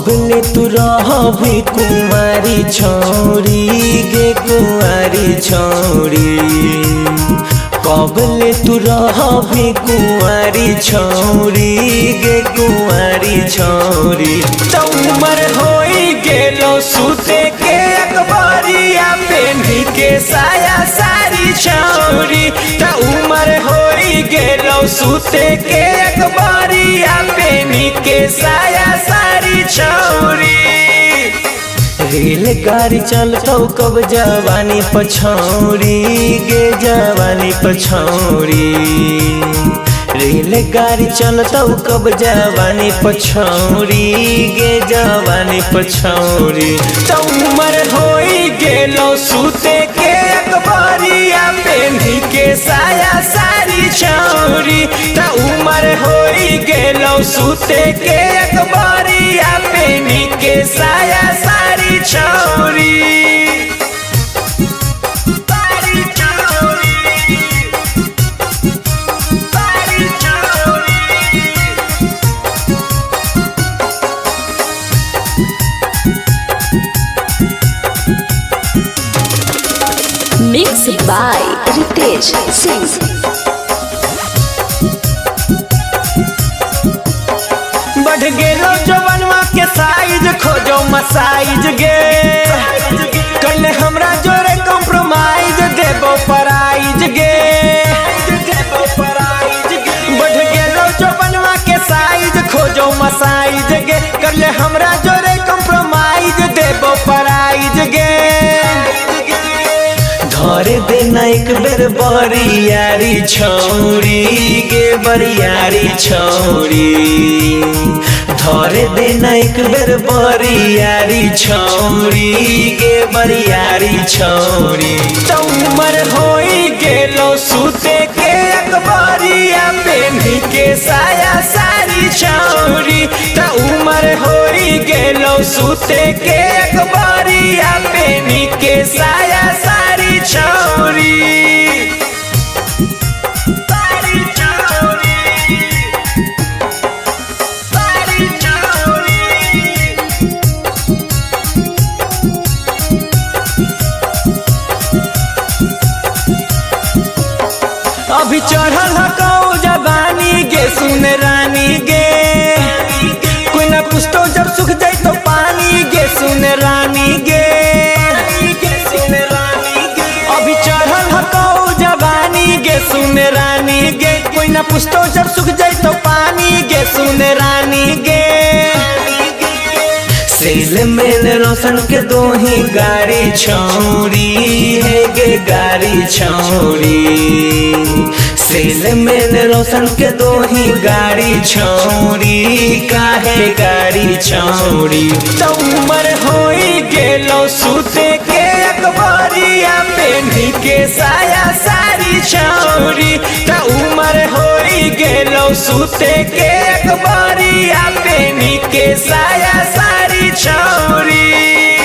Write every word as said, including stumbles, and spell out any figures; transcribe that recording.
कबले तू रहबी कुंवारी छौरी गे कुंवारी छौरी कबले तू रहबी कुंवारी छौरी गे कुंवारी छौरी त उमर होई गेलो सुते के अखबारिया पेन्ही के साया सारी छौरी त उमर होई गेलो सुते के अखबारिया पेन्ही के साया सारी छौरी। रेलगाड़ी चलतौ कब जवानी पछौरी गे जवानी पछौरी रेलगाड़ी चलतौ कब जवानी पछौरी गे जवानी पछौरी त उमर होई गेलो सुते के अखबारिया पेन्ही के साया सारी छौरी त उमर होई गेलो सुते के अखबारिया पेन्ही के साया सारी छौरी। Mixed by Ritesh Singh। बढ़ गेलो जवनवा के साइज खोजो मसाइज गे कल हमरा जोरे कॉम्प्रोमाइज देबो प्राइज गे बढ़ गेलो जवनवा के साइज खोजो मसाइज गे कल हमरा जोरे कॉम्प्रोमाइज देबो प्राइज गे धरे देना एक बेर बरियारी छौरी गे बरियारी छौरी धरे देना एक बेर बरियारी छौरी गे बरियारी छौरी त उमर होई गेलो सुते के अखबारिया पेन्ही के साया सारी छौरी त उमर होई गेलो सुते के अखबारिया पेन्ही के साया सारी छौरी। अभी चढ़ल हकौ जवानी गे सुन रानी गे कोई ना पूछतो जब सूख जाई तो पानी गे सुन रानी गे अभी चढ़ल हकौ जवानी गे सुन रानी गे कोई ना पूछतो जब सूख जाई तो पानी गे सुन रानी गे सेल मेल रोशन के दो ही गाड़ी छौरी है गे गाड़ी छौरी सेल मेल रोशन के दो ही गाड़ी छौरी काहे गाड़ी छौरी त उमर होई गेलो सुते के अखबारिया पेन्ही के साया सारी छौरी त उमर होई गेलो सुते के अखबारिया पेन्ही के साया सारी छौरी।